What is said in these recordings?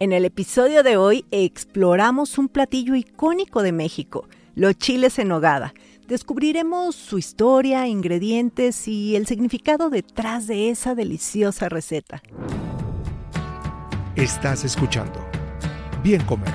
En el episodio de hoy exploramos un platillo icónico de México, los chiles en nogada. Descubriremos su historia, ingredientes y el significado detrás de esa deliciosa receta. Estás escuchando Bien Comer.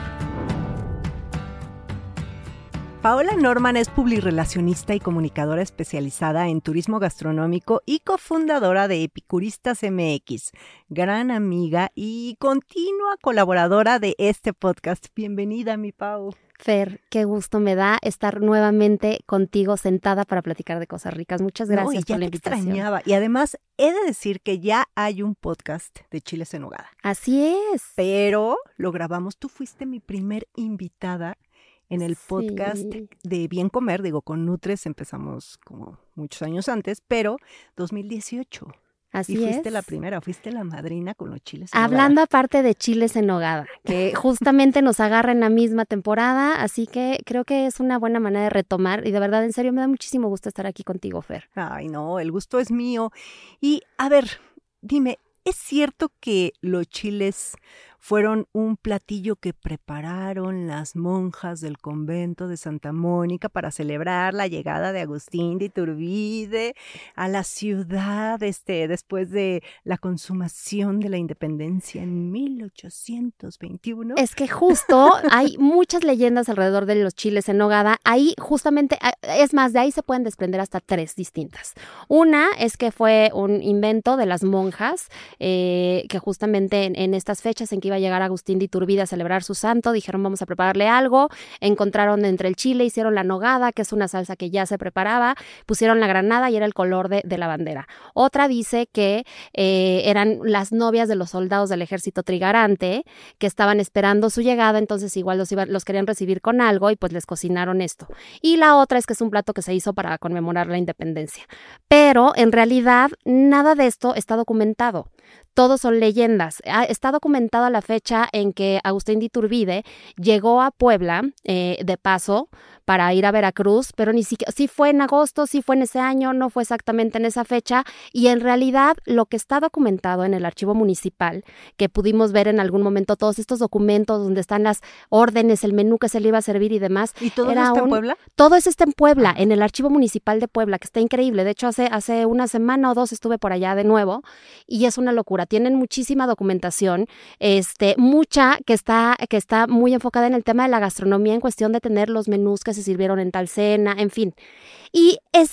Paola Norman es publirelacionista y comunicadora especializada en turismo gastronómico y cofundadora de Epicuristas MX, gran amiga y continua colaboradora de este podcast. Bienvenida, mi Pau. Fer, qué gusto me da estar nuevamente contigo sentada para platicar de cosas ricas. Muchas gracias por la invitación. Extrañaba. Y además, he de decir que ya hay un podcast de chiles en nogada. Así es. Pero lo grabamos. Tú fuiste mi primer invitada en el podcast de Bien Comer. Digo, con Nutres empezamos como muchos años antes, pero 2018. Así y fuiste es. la primera, fuiste la madrina con los chiles en nogada. Hablando aparte de chiles en nogada, que justamente nos agarra en la misma temporada, así que creo que es una buena manera de retomar y de verdad, en serio, me da muchísimo gusto estar aquí contigo, Fer. Ay, no, el gusto es mío. Y a ver, dime, ¿es cierto que los chiles fueron un platillo que prepararon las monjas del convento de Santa Mónica para celebrar la llegada de Agustín de Iturbide a la ciudad después de la consumación de la independencia en 1821? Es que justo hay muchas leyendas alrededor de los chiles en nogada. Ahí justamente, es más, de ahí se pueden desprender hasta tres distintas. Una es que fue un invento de las monjas, que justamente en estas fechas en que iba a llegar Agustín de Iturbide a celebrar su santo, dijeron vamos a prepararle algo, encontraron entre el chile, hicieron la nogada, que es una salsa que ya se preparaba, pusieron la granada y era el color de la bandera. Otra dice que eran las novias de los soldados del ejército trigarante que estaban esperando su llegada, entonces igual los querían recibir con algo y pues les cocinaron esto. Y la otra es que es un plato que se hizo para conmemorar la independencia. Pero en realidad nada de esto está documentado. Todos son leyendas. Está documentada la fecha en que Agustín de Iturbide llegó a Puebla de paso para ir a Veracruz, pero ni siquiera, sí fue en agosto, sí fue en ese año, no fue exactamente en esa fecha, y en realidad lo que está documentado en el archivo municipal, que pudimos ver en algún momento todos estos documentos donde están las órdenes, el menú que se le iba a servir y demás. ¿Y todo eso está en Puebla? Todo eso está en Puebla, en el archivo municipal de Puebla, que está increíble. De hecho, hace una semana o dos estuve por allá de nuevo y es una locura. Tienen muchísima documentación, mucha que está muy enfocada en el tema de la gastronomía en cuestión de tener los menús que se sirvieron en tal cena, en fin. Y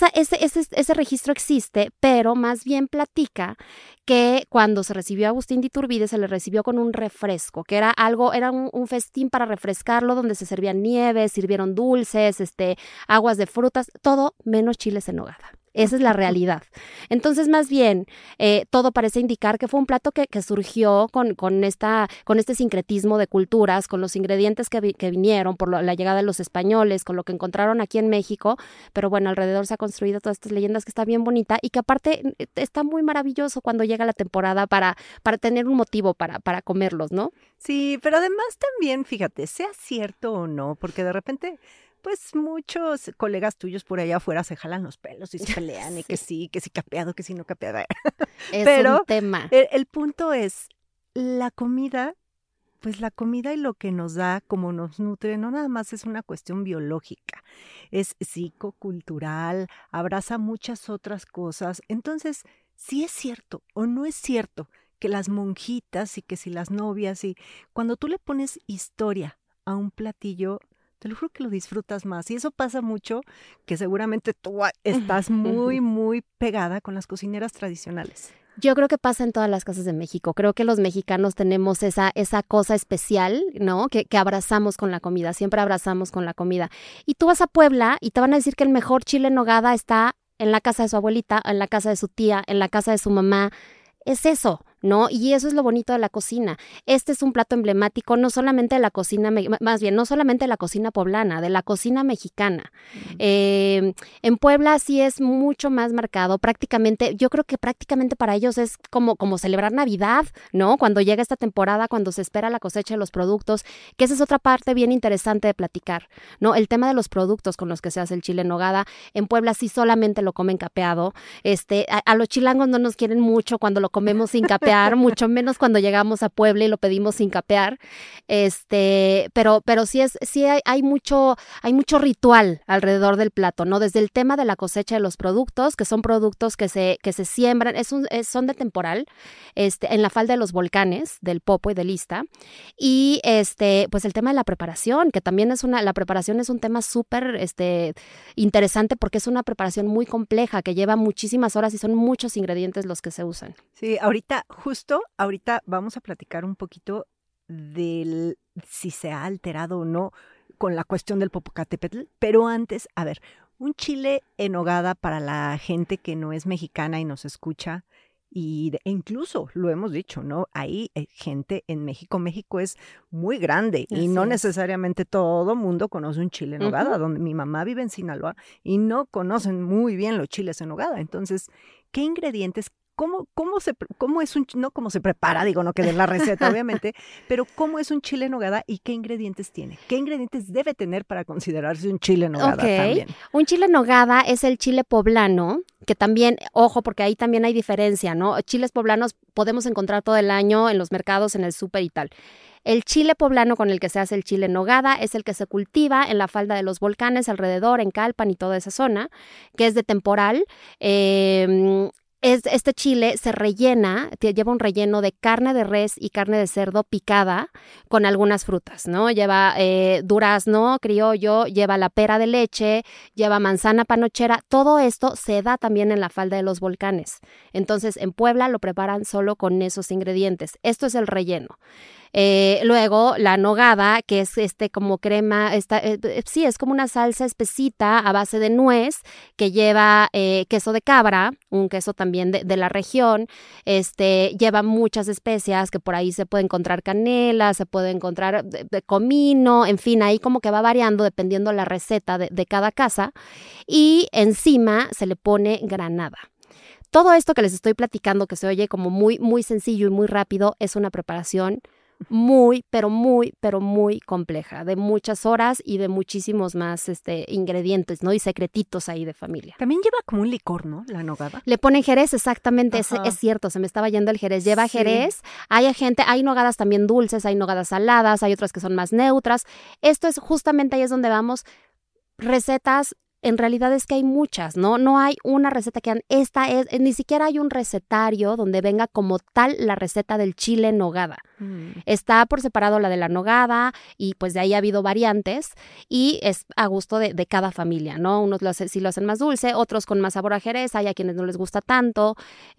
ese registro existe, pero más bien platica que cuando se recibió a Agustín de Iturbide se le recibió con un refresco, que era un festín para refrescarlo, donde se servían nieves, sirvieron dulces, aguas de frutas, todo menos chiles en nogada. Esa es la realidad. Entonces, más bien, todo parece indicar que fue un plato que surgió con este sincretismo de culturas, con los ingredientes que vinieron por la llegada de los españoles, con lo que encontraron aquí en México. Pero bueno, alrededor se ha construido todas estas leyendas que está bien bonita y que aparte está muy maravilloso cuando llega la temporada para tener un motivo para comerlos, ¿no? Sí, pero además también, fíjate, sea cierto o no, porque de repente pues muchos colegas tuyos por allá afuera se jalan los pelos y se pelean sí. y que sí capeado, que sí no capeado. Pero un tema. El punto es la comida, pues la comida y lo que nos da, como nos nutre, no nada más es una cuestión biológica, es psicocultural, abraza muchas otras cosas. Entonces, si es cierto o no es cierto que las monjitas y que si las novias y cuando tú le pones historia a un platillo, te lo juro que lo disfrutas más. Y eso pasa mucho, que seguramente tú estás muy, muy pegada con las cocineras tradicionales. Yo creo que pasa en todas las casas de México. Creo que los mexicanos tenemos esa cosa especial, ¿no? Que abrazamos con la comida, siempre abrazamos con la comida. Y tú vas a Puebla y te van a decir que el mejor chile en nogada está en la casa de su abuelita, en la casa de su tía, en la casa de su mamá. Es eso, ¿no? Y eso es lo bonito de la cocina. Este es un plato emblemático no solamente de la cocina, más bien, no solamente de la cocina poblana, de la cocina mexicana. En Puebla sí es mucho más marcado, yo creo que prácticamente para ellos es como celebrar Navidad, ¿no? Cuando llega esta temporada, cuando se espera la cosecha de los productos, que esa es otra parte bien interesante de platicar, ¿no? El tema de los productos con los que se hace el chile en nogada. En Puebla sí solamente lo comen capeado. A los chilangos no nos quieren mucho cuando lo comemos sin capeado, capear, mucho menos cuando llegamos a Puebla y lo pedimos sin capear. Pero sí hay mucho ritual alrededor del plato, ¿no? Desde el tema de la cosecha de los productos, que son productos que se siembran, son de temporal, en la falda de los volcanes, del Popo y del Ista. Y pues el tema de la preparación, que también la preparación es un tema súper interesante porque es una preparación muy compleja que lleva muchísimas horas y son muchos ingredientes los que se usan. Sí, ahorita vamos a platicar un poquito del si se ha alterado o no con la cuestión del Popocatépetl, pero antes, a ver, un chile en nogada para la gente que no es mexicana y nos escucha, e incluso lo hemos dicho, ¿no? Hay gente en México. México es muy grande y no necesariamente todo mundo conoce un chile en nogada. Donde mi mamá vive en Sinaloa y no conocen muy bien los chiles en nogada. Entonces, ¿qué ingredientes? ¿Cómo es no cómo se prepara, digo, no que den la receta, obviamente, pero cómo es un chile en nogada y qué ingredientes tiene? ¿Qué ingredientes debe tener para considerarse un chile en nogada también? Un chile en nogada es el chile poblano, que también, ojo, porque ahí también hay diferencia, ¿no? Chiles poblanos podemos encontrar todo el año en los mercados, en el súper y tal. El chile poblano con el que se hace el chile en nogada es el que se cultiva en la falda de los volcanes, alrededor, en Calpan y toda esa zona, que es de temporal. Este chile se rellena, lleva un relleno de carne de res y carne de cerdo picada con algunas frutas, ¿no? Lleva durazno criollo, lleva la pera de leche, lleva manzana panochera. Todo esto se da también en la falda de los volcanes. Entonces, en Puebla lo preparan solo con esos ingredientes. Esto es el relleno. Luego la nogada, que es como crema, sí, es como una salsa espesita a base de nuez que lleva queso de cabra, un queso también de la región, lleva muchas especias que por ahí se puede encontrar canela, se puede encontrar de comino, en fin, ahí como que va variando dependiendo la receta de cada casa, y encima se le pone granada. Todo esto que les estoy platicando, que se oye como muy, muy sencillo y muy rápido, es una preparación muy, pero muy, pero muy compleja, de muchas horas y de muchísimos más ingredientes, ¿no? Y secretitos ahí de familia. También lleva como un licor, ¿no? La nogada. Le ponen jerez, exactamente, es cierto, se me estaba yendo el jerez. Lleva jerez, hay nogadas también dulces, hay nogadas saladas, hay otras que son más neutras. Esto es justamente ahí es donde vamos, recetas. En realidad es que hay muchas, ¿no? No hay una receta que esta es, ni siquiera hay un recetario donde venga como tal la receta del chile en nogada. Está por separado la de la nogada y pues de ahí ha habido variantes y es a gusto de cada familia, ¿no? Unos sí lo hacen más dulce, otros con más sabor a jerez, hay a quienes no les gusta tanto.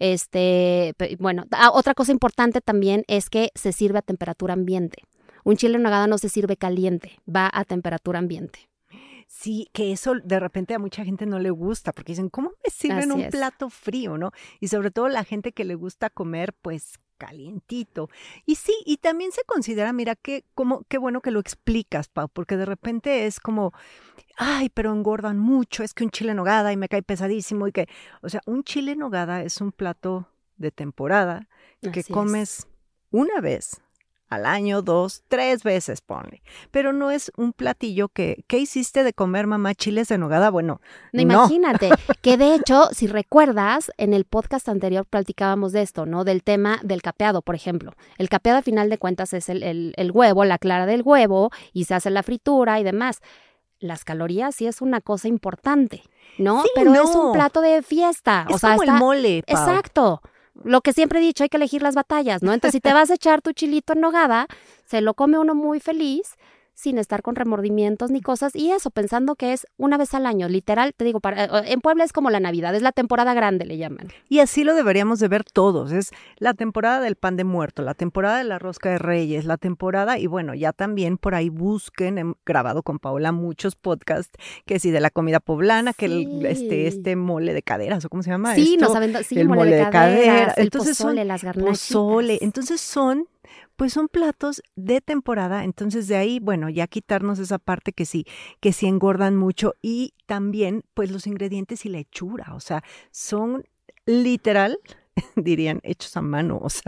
Bueno, otra cosa importante también es que se sirve a temperatura ambiente. Un chile en nogada no se sirve caliente, va a temperatura ambiente. Sí, que eso de repente a mucha gente no le gusta, porque dicen, ¿cómo me sirven un plato frío, no? Y sobre todo la gente que le gusta comer, pues, calientito. Y sí, y también se considera, mira, qué bueno que lo explicas, Pau, porque de repente es como, ay, pero engordan mucho, es que un chile en nogada y me cae pesadísimo, o sea, un chile en nogada es un plato de temporada que comes una vez al año, 2, 3 veces, ponle. Pero no es un platillo ¿qué hiciste de comer, mamá, chiles en nogada? Bueno, no. Imagínate, que de hecho, si recuerdas, en el podcast anterior platicábamos de esto, ¿no? Del tema del capeado, por ejemplo. El capeado, a final de cuentas, es el huevo, la clara del huevo, y se hace la fritura y demás. Las calorías sí es una cosa importante, ¿no? Sí, pero es un plato de fiesta. Es como el mole, Pau. Exacto. Lo que siempre he dicho, hay que elegir las batallas, ¿no? Entonces, si te vas a echar tu chilito en nogada, se lo come uno muy feliz, sin estar con remordimientos ni cosas, y eso, pensando que es una vez al año, literal, te digo, en Puebla es como la Navidad, es la temporada grande, le llaman. Y así lo deberíamos de ver todos, es la temporada del pan de muerto, la temporada de la rosca de reyes, la temporada, y bueno, ya también por ahí busquen, he grabado con Paola muchos podcasts, que sí, de la comida poblana, que este mole de caderas, ¿o cómo se llama? Sí, el mole de caderas, entonces pozole, las garnachitas. Pozole, entonces son platos de temporada, entonces de ahí, bueno, ya quitarnos esa parte que sí engordan mucho, y también, pues, los ingredientes y la hechura, o sea, son literal, dirían, hechos a mano, o sea,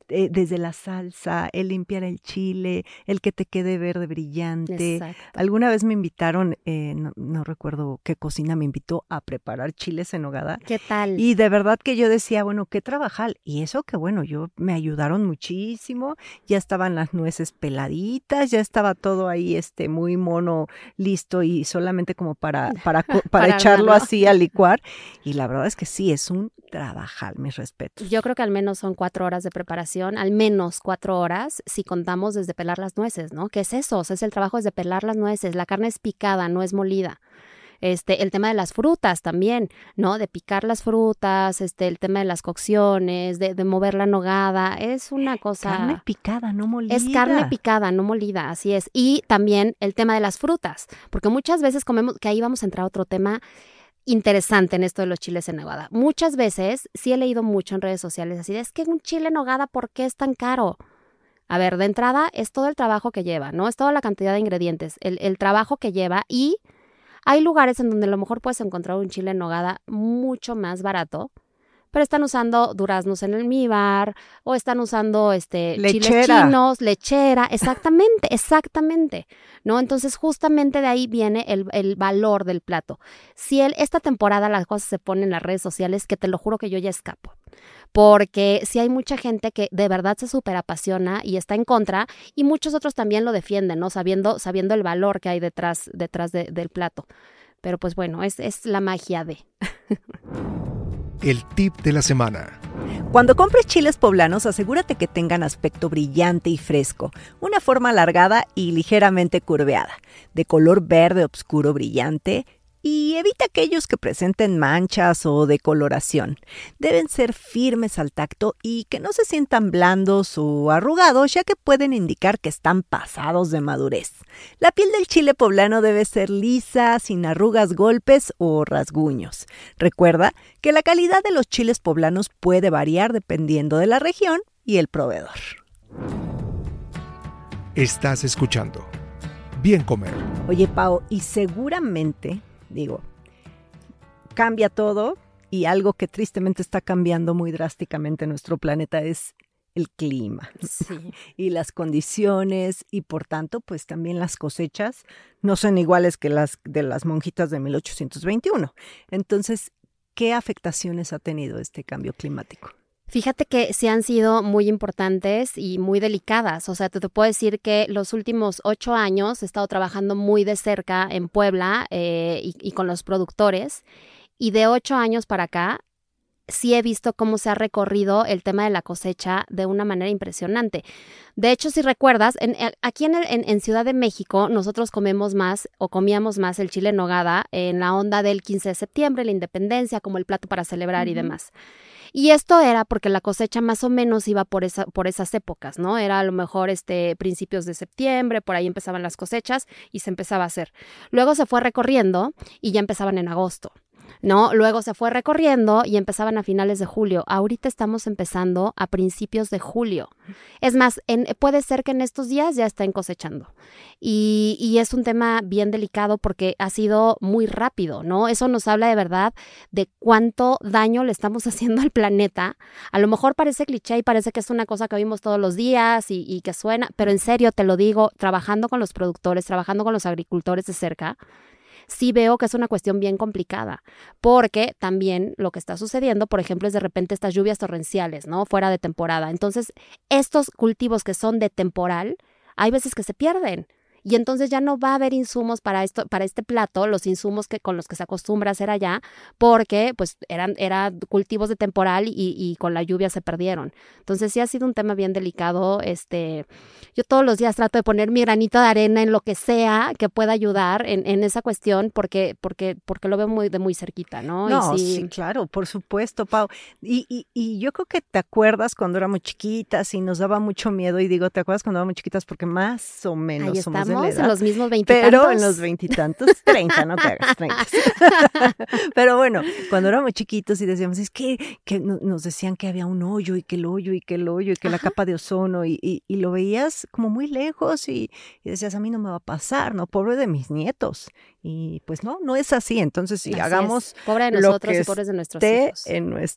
desde la salsa, el limpiar el chile, el que te quede verde brillante. Exacto. Alguna vez me invitaron, no recuerdo qué cocina me invitó a preparar chiles en nogada. ¿Qué tal? Y de verdad que yo decía, bueno, qué trabajar. Y eso que bueno, me ayudaron muchísimo. Ya estaban las nueces peladitas, ya estaba todo ahí muy mono, listo y solamente como para echarlo armarlo. así a licuar. Y la verdad es que sí, es un trabajar, mis respetos. Yo creo que al menos son 4 horas de preparación, al menos 4 horas, si contamos desde pelar las nueces, ¿no? ¿Qué es eso? O sea, es el trabajo desde pelar las nueces, la carne es picada, no es molida. El tema de las frutas también, ¿no? De picar las frutas, el tema de las cocciones, de mover la nogada, es una cosa... Carne picada, no molida. Es carne picada, no molida, así es. Y también el tema de las frutas, porque muchas veces comemos, que ahí vamos a entrar a otro tema interesante en esto de los chiles en nogada. Muchas veces, sí he leído mucho en redes sociales así, es que un chile en nogada, ¿por qué es tan caro? A ver, de entrada es todo el trabajo que lleva, ¿no? Es toda la cantidad de ingredientes, el trabajo que lleva, y hay lugares en donde a lo mejor puedes encontrar un chile en nogada mucho más barato, pero están usando duraznos en almíbar o están usando chiles chinos, lechera, exactamente, ¿no? Entonces justamente de ahí viene el valor del plato. Si esta temporada las cosas se ponen en las redes sociales, que te lo juro que yo ya escapo, porque sí hay mucha gente que de verdad se súper apasiona y está en contra, y muchos otros también lo defienden, ¿no? Sabiendo el valor que hay detrás del plato. Pero pues bueno, es la magia de... El tip de la semana. Cuando compres chiles poblanos, asegúrate que tengan aspecto brillante y fresco, una forma alargada y ligeramente curveada, de color verde oscuro brillante, y evita aquellos que presenten manchas o decoloración. Deben ser firmes al tacto y que no se sientan blandos o arrugados, ya que pueden indicar que están pasados de madurez. La piel del chile poblano debe ser lisa, sin arrugas, golpes o rasguños. Recuerda que la calidad de los chiles poblanos puede variar dependiendo de la región y el proveedor. Estás escuchando Bien Comer. Oye, Pao, y seguramente... cambia todo, y algo que tristemente está cambiando muy drásticamente en nuestro planeta es el clima. Sí. Y las condiciones, y por tanto, pues también las cosechas no son iguales que las de las monjitas de 1821. Entonces, ¿qué afectaciones ha tenido este cambio climático? Fíjate que sí han sido muy importantes y muy delicadas. O sea, te puedo decir que los últimos 8 años he estado trabajando muy de cerca en Puebla y con los productores. Y de 8 años para acá, sí he visto cómo se ha recorrido el tema de la cosecha de una manera impresionante. De hecho, si recuerdas, aquí en Ciudad de México nosotros comíamos más el chile en nogada en la onda del 15 de septiembre, la independencia, como el plato para celebrar y demás. Y esto era porque la cosecha más o menos iba por esas épocas, ¿no? Era a lo mejor principios de septiembre, por ahí empezaban las cosechas y se empezaba a hacer. Luego se fue recorriendo y ya empezaban en agosto, ¿no? Luego se fue recorriendo y empezaban a finales de julio. Ahorita estamos empezando a principios de julio. Es más, puede ser que en estos días ya estén cosechando. Y es un tema bien delicado porque ha sido muy rápido, ¿no? Eso nos habla de verdad de cuánto daño le estamos haciendo al planeta. A lo mejor parece cliché y parece que es una cosa que vimos todos los días y que suena, pero en serio te lo digo, trabajando con los productores, trabajando con los agricultores de cerca, sí veo que es una cuestión bien complicada, porque también lo que está sucediendo, por ejemplo, es de repente estas lluvias torrenciales, ¿no? Fuera de temporada. Entonces, estos cultivos que son de temporal, hay veces que se pierden. Y entonces ya no va a haber insumos para este plato, los insumos con los que se acostumbra a hacer allá, porque pues eran cultivos de temporal y con la lluvia se perdieron. Entonces sí ha sido un tema bien delicado. Yo todos los días trato de poner mi granito de arena en lo que sea que pueda ayudar en esa cuestión, porque lo veo de muy cerquita, ¿no? No, y sí, claro, por supuesto, Pau. Y yo creo que te acuerdas cuando éramos chiquitas y nos daba mucho miedo, y digo, ¿te acuerdas cuando éramos chiquitas? Porque más o menos somos de Estamos edad. en los mismos 20 y Pero tantos. en los 20 y tantos, 30, no te hagas 30. Pero bueno, cuando éramos chiquitos y decíamos, es que nos decían que había un hoyo y que el hoyo y que el hoyo y que la Ajá. capa de ozono y lo veías como muy lejos y decías, a mí no me va a pasar, ¿no? Pobre de mis nietos. Y pues no es así. Entonces, si Así hagamos es. Pobre de lo nosotros que y pobres de nuestros esté hijos.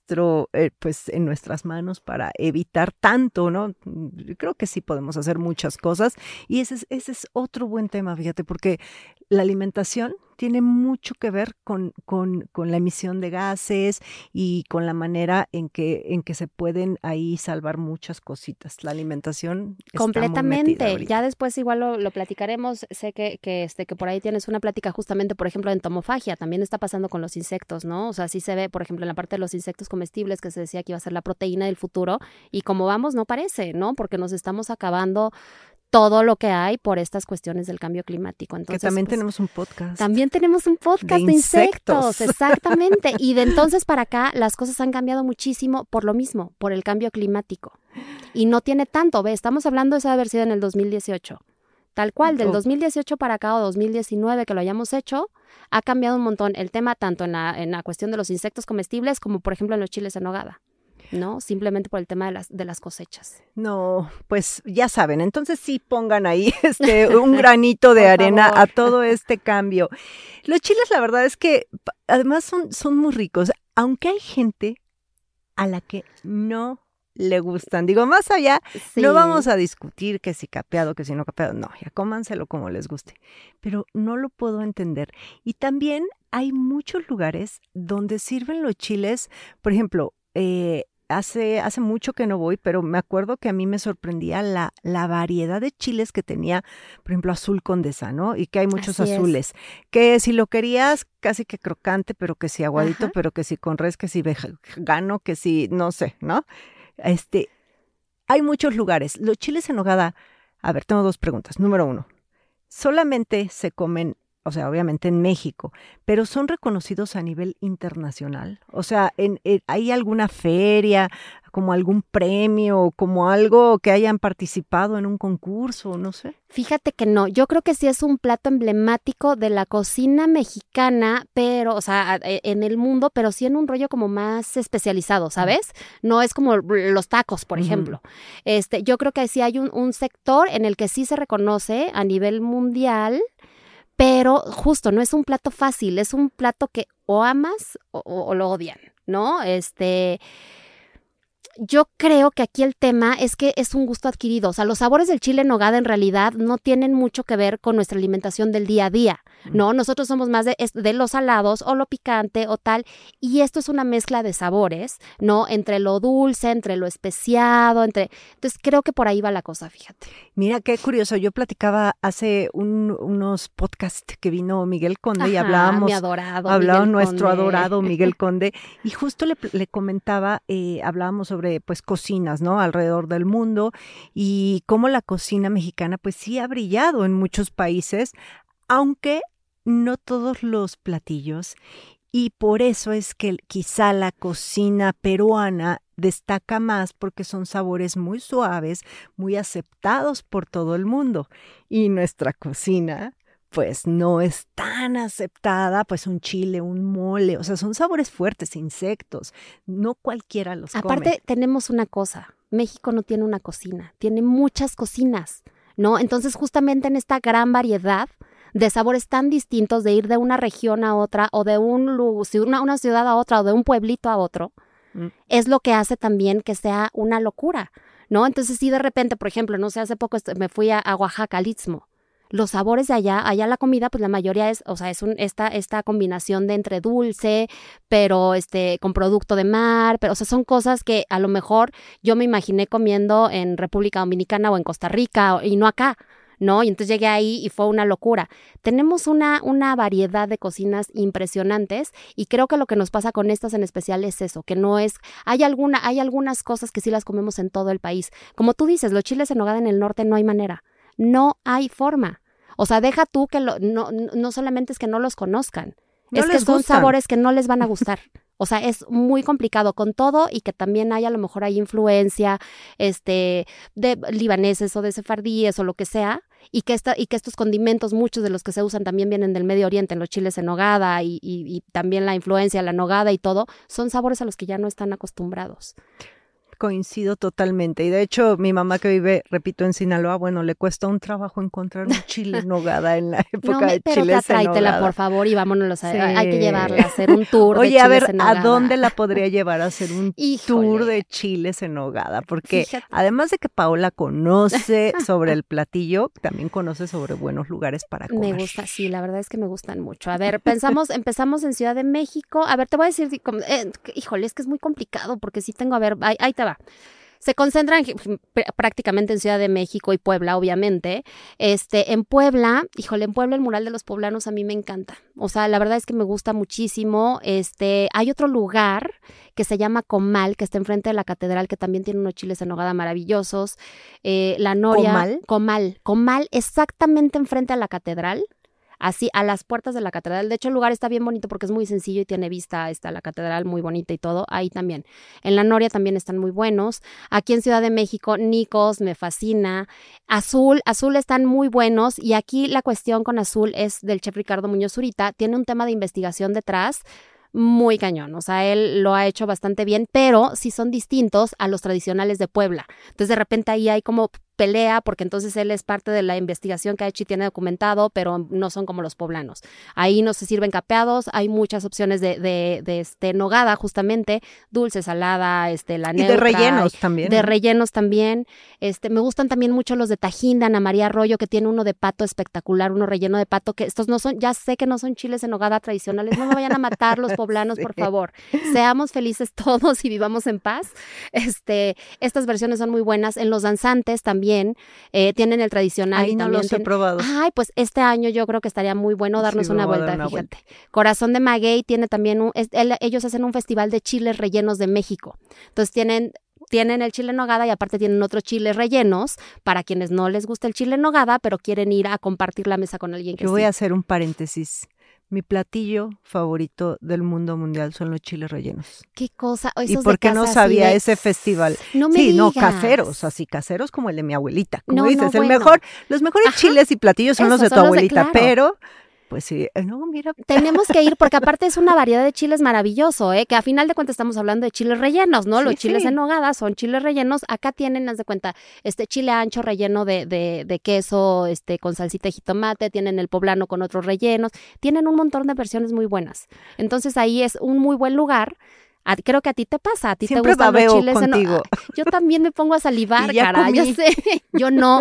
en nuestras manos para evitar tanto, ¿no? Yo creo que sí podemos hacer muchas cosas y ese es otro buen tema, fíjate, porque la alimentación tiene mucho que ver con la emisión de gases y con la manera en que se pueden ahí salvar muchas cositas. La alimentación está muy metida Completamente. ahorita. Ya después igual lo platicaremos. Sé que por ahí tienes una plática justamente, por ejemplo, en entomofagia. También está pasando con los insectos, ¿no? O sea, sí se ve, por ejemplo, en la parte de los insectos comestibles que se decía que iba a ser la proteína del futuro y como vamos, no parece, ¿no? Porque nos estamos acabando todo lo que hay por estas cuestiones del cambio climático. Entonces, Que también pues, tenemos un podcast. también tenemos un podcast de insectos, exactamente. Y de entonces para acá las cosas han cambiado muchísimo por lo mismo, por el cambio climático. Y no tiene tanto, ve, estamos hablando de eso de haber sido en el 2018. Tal cual, del 2018 para acá o 2019 que lo hayamos hecho, ha cambiado un montón el tema tanto en la cuestión de los insectos comestibles como por ejemplo en los chiles en nogada, ¿no? Simplemente por el tema de las cosechas. No, pues ya saben, entonces sí pongan ahí un granito de Por arena favor. a todo este cambio. Los chiles, la verdad es que además son muy ricos, aunque hay gente a la que no le gustan. Digo, más allá, Sí. no vamos a discutir que si capeado, que si no capeado. No, ya cómanselo como les guste. Pero no lo puedo entender. Y también hay muchos lugares donde sirven los chiles, por ejemplo, hace mucho que no voy, pero me acuerdo que a mí me sorprendía la variedad de chiles que tenía, por ejemplo, azul Condesa, ¿no? Y que hay muchos Así es. azules. Que si lo querías casi que crocante, pero que si aguadito, Ajá. pero que si con res, que si vegano, que si, no sé, ¿no? Hay muchos lugares. Los chiles en nogada, a ver, tengo dos preguntas. Número 1, solamente se comen, o sea, obviamente en México, pero son reconocidos a nivel internacional. O sea, ¿hay alguna feria, como algún premio, como algo que hayan participado en un concurso, no sé? Fíjate que no, yo creo que sí es un plato emblemático de la cocina mexicana, pero, o sea, en el mundo, pero sí en un rollo como más especializado, ¿sabes? No es como los tacos, por ejemplo. Yo creo que sí hay un sector en el que sí se reconoce a nivel mundial, pero justo no es un plato fácil, es un plato que o amas o lo odian, ¿no? Yo creo que aquí el tema es que es un gusto adquirido. O sea, los sabores del chile en nogada en realidad no tienen mucho que ver con nuestra alimentación del día a día, ¿no? Nosotros somos más de los salados o lo picante o tal. Y esto es una mezcla de sabores, ¿no? Entre lo dulce, entre lo especiado, Entonces creo que por ahí va la cosa, fíjate. Mira, qué curioso. Yo platicaba hace unos podcasts que vino Miguel Conde y Ajá, hablábamos. mi adorado Hablaba Miguel nuestro Conde. adorado Miguel Conde y justo le comentaba, hablábamos sobre pues cocinas, ¿no? Alrededor del mundo y cómo la cocina mexicana pues sí ha brillado en muchos países, aunque no todos los platillos. Y por eso es que quizá la cocina peruana destaca más porque son sabores muy suaves, muy aceptados por todo el mundo. Y nuestra cocina pues no es tan aceptada, pues un chile, un mole, o sea, son sabores fuertes, insectos, no cualquiera los come. Aparte, tenemos una cosa, México no tiene una cocina, tiene muchas cocinas, ¿no? Entonces, justamente en esta gran variedad de sabores tan distintos, de ir de una región a otra, o de una ciudad a otra, o de un pueblito a otro, es lo que hace también que sea una locura, ¿no? Entonces, si de repente, por ejemplo, no sé, hace poco me fui a Oaxaca, al Istmo. Los sabores de allá la comida, pues la mayoría es, o sea, es esta combinación de entre dulce, pero con producto de mar, pero, o sea, son cosas que a lo mejor yo me imaginé comiendo en República Dominicana o en Costa Rica y no acá, ¿no? Y entonces llegué ahí y fue una locura. Tenemos una variedad de cocinas impresionantes y creo que lo que nos pasa con estas en especial es eso, que no es, hay algunas cosas que sí las comemos en todo el país. Como tú dices, los chiles en nogada en el norte no hay manera. No hay forma. O sea, deja tú que no solamente es que no los conozcan, No es que les son gustan. sabores que no les van a gustar. O sea, es muy complicado con todo y que también hay a lo mejor hay influencia de libaneses o de sefardíes o lo que sea, y que estos condimentos, muchos de los que se usan también vienen del Medio Oriente, en los chiles en nogada y también la influencia de la nogada y todo, son sabores a los que ya no están acostumbrados. Coincido totalmente. Y de hecho, mi mamá que vive, repito, en Sinaloa, bueno, le cuesta un trabajo encontrar un chile en nogada en la época de chiles en tráetela, nogada. por favor, y vámonos Sí. Hay que llevarla a hacer un tour Oye, de chiles a ver, en nogada. ¿a dónde la podría llevar a hacer un Híjole. tour de chiles en nogada? Porque Fíjate. además de que Paola conoce sobre el platillo, también conoce sobre buenos lugares para comer. Me gusta, sí, la verdad es que me gustan mucho. A ver, empezamos en Ciudad de México. A ver, te voy a decir, híjole, es que es muy complicado porque sí tengo, a ver, ahí te va. Se concentran prácticamente en Ciudad de México y Puebla, obviamente. En Puebla el mural de los poblanos a mí me encanta. O sea, la verdad es que me gusta muchísimo. Hay otro lugar que se llama Comal, que está enfrente de la catedral, que también tiene unos chiles en nogada maravillosos. La Noria. Comal, exactamente enfrente a la catedral. Así, a las puertas de la catedral. De hecho, el lugar está bien bonito porque es muy sencillo y tiene vista a la catedral muy bonita y todo. Ahí también. En la Noria también están muy buenos. Aquí en Ciudad de México, Nicos, me fascina. Azul están muy buenos. Y aquí la cuestión con Azul es del chef Ricardo Muñoz Zurita. Tiene un tema de investigación detrás muy cañón, o sea, él lo ha hecho bastante bien, pero sí son distintos a los tradicionales de Puebla. Entonces, de repente ahí hay como pelea, porque entonces él es parte de la investigación que ha hecho y tiene documentado, pero no son como los poblanos. Ahí no se sirven capeados, hay muchas opciones de nogada, justamente, dulce, salada, la neutra. Y de rellenos también. De rellenos también. Me gustan también mucho los de Tajín, de Ana María Arroyo, que tiene uno de pato espectacular, uno relleno de pato, que estos no son, ya sé que no son chiles en nogada tradicionales, no me vayan a matar los poblanos, sí. Por favor. Seamos felices todos y vivamos en paz. Estas versiones son muy buenas. En los danzantes también tienen el tradicional. Ahí no los he probado. Ay, pues este año yo creo que estaría muy bueno darnos sí, una vuelta, fíjate. Corazón de Maguey tiene también ellos hacen un festival de chiles rellenos de México. Entonces tienen el chile en nogada y aparte tienen otros chiles rellenos para quienes no les gusta el chile en nogada, pero quieren ir a compartir la mesa con alguien que Yo voy a hacer un paréntesis. Mi platillo favorito del mundo mundial son los chiles rellenos. ¿Qué cosa? ¿Y por qué no sabía ese festival? No me digas. No, caseros como el de mi abuelita. Como dices, bueno. Los mejores chiles y platillos son los de tu abuelita, pero... Pues sí, no, mira. Tenemos que ir porque aparte es una variedad de chiles maravilloso, que a final de cuentas estamos hablando de chiles rellenos, ¿no? Los chiles en nogada son chiles rellenos. Acá tienen, haz de cuenta, chile ancho relleno de queso, con salsita de jitomate, tienen el poblano con otros rellenos, tienen un montón de versiones muy buenas. Entonces ahí es un muy buen lugar. Creo que a ti te pasa, a ti siempre te gustan los chiles contigo. Yo también me pongo a salivar, cara, yo sé, yo no.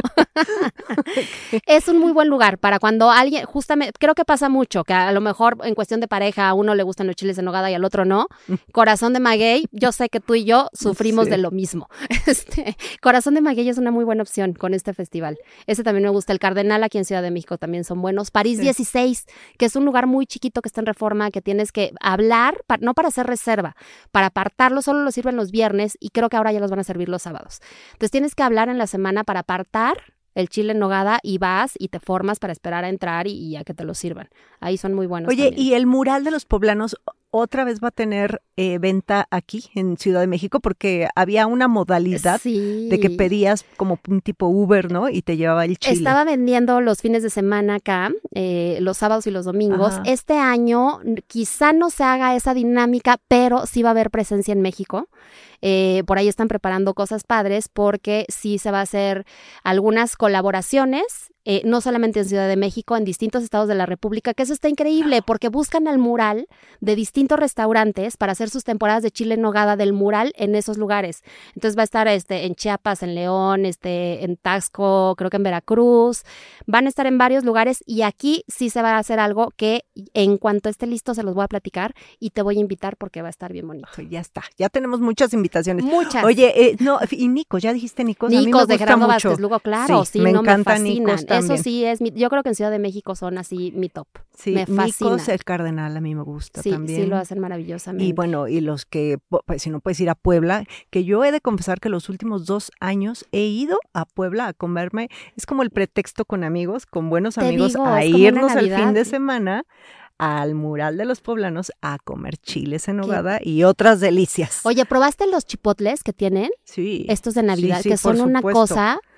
Es un muy buen lugar para cuando alguien, justamente, creo que pasa mucho, que a lo mejor en cuestión de pareja a uno le gustan los chiles en nogada y al otro no. Corazón de Maguey, yo sé que tú y yo sufrimos de lo mismo. Corazón de Maguey es una muy buena opción con este festival. Ese también me gusta. El Cardenal aquí en Ciudad de México también son buenos. París 16, que es un lugar muy chiquito que está en Reforma, que tienes que hablar, no para hacer reserva, para apartarlo, solo lo sirven los viernes y creo que ahora ya los van a servir los sábados. Entonces tienes que hablar en la semana para apartar el chile en nogada y vas y te formas para esperar a entrar y a que te lo sirvan. Ahí son muy buenos. Oye, también. ¿y el mural de los poblanos otra vez va a tener venta aquí en Ciudad de México? Porque había una modalidad de que pedías como un tipo Uber, ¿no? Y te llevaba el chile. Estaba vendiendo los fines de semana acá, los sábados y los domingos. Ajá. Este año quizá no se haga esa dinámica, pero sí va a haber presencia en México. Por ahí están preparando cosas padres porque sí se va a hacer algunas colaboraciones, no solamente en Ciudad de México, en distintos estados de la República, que eso está increíble porque buscan al mural de distintos restaurantes para hacer sus temporadas de chile en nogada del mural en esos lugares. Entonces va a estar en Chiapas, en León, en Taxco, creo que en Veracruz, van a estar en varios lugares y aquí sí se va a hacer algo que en cuanto esté listo se los voy a platicar y te voy a invitar porque va a estar bien bonito. Ya está, ya tenemos muchas invitaciones. Muchas. Oye, no, y Nicos, ¿ya dijiste Nicos? Nicos, a mí me de Gerardo mucho. Vázquez Lugo, claro, sí, me no, encanta me fascinan. Nicos también. Eso sí es, yo creo que en Ciudad de México son así mi top. Sí, me fascina. Nicos, el Cardenal a mí me gusta también. Sí, lo hacen maravillosamente. Y bueno, y los que, pues si no puedes ir a Puebla, que yo he de confesar que los últimos 2 años he ido a Puebla a comerme, es como el pretexto con amigos, con buenos amigos, a irnos el fin de semana al mural de los poblanos a comer chiles en nogada y otras delicias. Oye, ¿probaste los chipotles que tienen? Sí. Estos de Navidad, sí, que son una cosa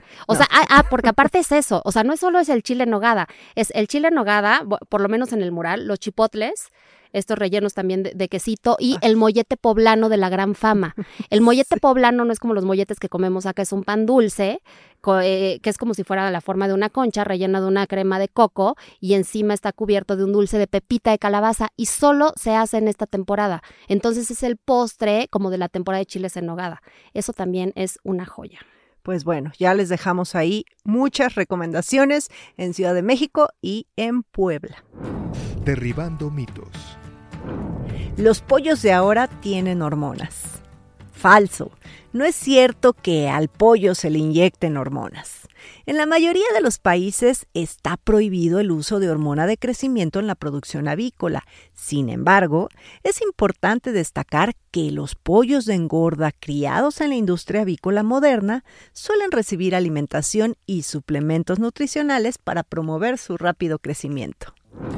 O No. sea, porque aparte es eso, o sea, no solo es el chile en nogada, es el chile en nogada, por lo menos en el mural, los chipotles, estos rellenos también de quesito y el mollete poblano de la gran fama. El mollete poblano no es como los molletes que comemos acá, es un pan dulce, que es como si fuera la forma de una concha rellena de una crema de coco y encima está cubierto de un dulce de pepita de calabaza y solo se hace en esta temporada. Entonces es el postre como de la temporada de chiles en nogada. Eso también es una joya. Pues bueno, ya les dejamos ahí muchas recomendaciones en Ciudad de México y en Puebla. Derribando mitos. Los pollos de ahora tienen hormonas. Falso. No es cierto que al pollo se le inyecten hormonas. En la mayoría de los países está prohibido el uso de hormona de crecimiento en la producción avícola. Sin embargo, es importante destacar que los pollos de engorda criados en la industria avícola moderna suelen recibir alimentación y suplementos nutricionales para promover su rápido crecimiento.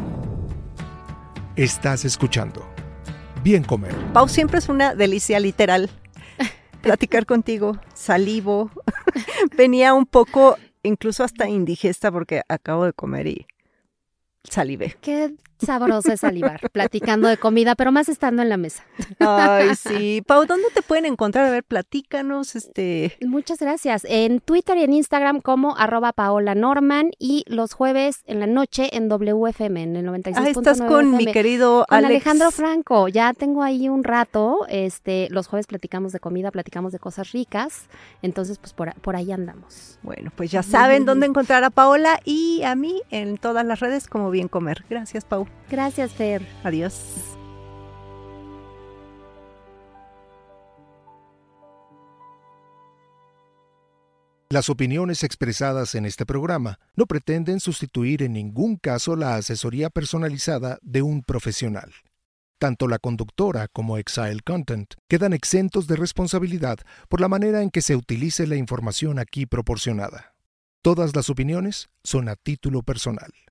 Estás escuchando Bien Comer. Pau, siempre es una delicia literal platicar contigo, salivo. Venía un poco, incluso hasta indigesta porque acabo de comer y salivé. Qué sabroso es salivar, platicando de comida, pero más estando en la mesa. Ay, sí. Pau, ¿dónde te pueden encontrar? A ver, platícanos. Muchas gracias. En Twitter y en Instagram como @PaolaNorman y los jueves en la noche en WFM, en el 96.9 estás con FM. mi querido Con Alex. Alejandro Franco. Ya tengo ahí un rato. Los jueves platicamos de comida, platicamos de cosas ricas. Entonces, pues por ahí andamos. Bueno, pues ya saben dónde encontrar a Paola y a mí en todas las redes como Bien Comer. Gracias, Pau. Gracias, Fer. Adiós. Las opiniones expresadas en este programa no pretenden sustituir en ningún caso la asesoría personalizada de un profesional. Tanto la conductora como Exile Content quedan exentos de responsabilidad por la manera en que se utilice la información aquí proporcionada. Todas las opiniones son a título personal.